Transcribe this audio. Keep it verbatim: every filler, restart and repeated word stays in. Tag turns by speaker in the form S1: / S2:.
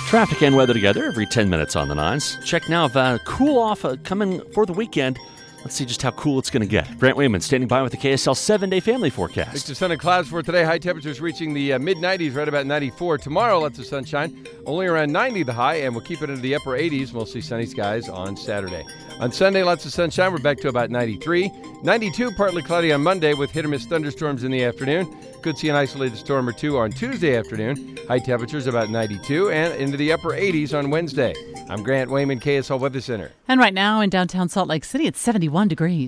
S1: Traffic and weather together every ten minutes on the nines. Check now if uh, cool off uh, coming for the weekend. Let's see just how cool it's going to get. Grant Wayman standing by with the K S L seven-day family forecast.
S2: Mix of sun and clouds for today. High temperatures reaching the uh, mid nineties, right about ninety-four. Tomorrow, lots of sunshine. Only around ninety the high, and we'll keep it into the upper eighties. Mostly sunny skies on Saturday. On Sunday, lots of sunshine. We're back to about ninety-three. ninety-two, partly cloudy on Monday with hit-or-miss thunderstorms in the afternoon. Could see an isolated storm or two on Tuesday afternoon. High temperatures about ninety-two and into the upper eighties on Wednesday. I'm Grant Wayman, K S L Weather Center.
S3: And right now in downtown Salt Lake City, it's seventy-one degrees.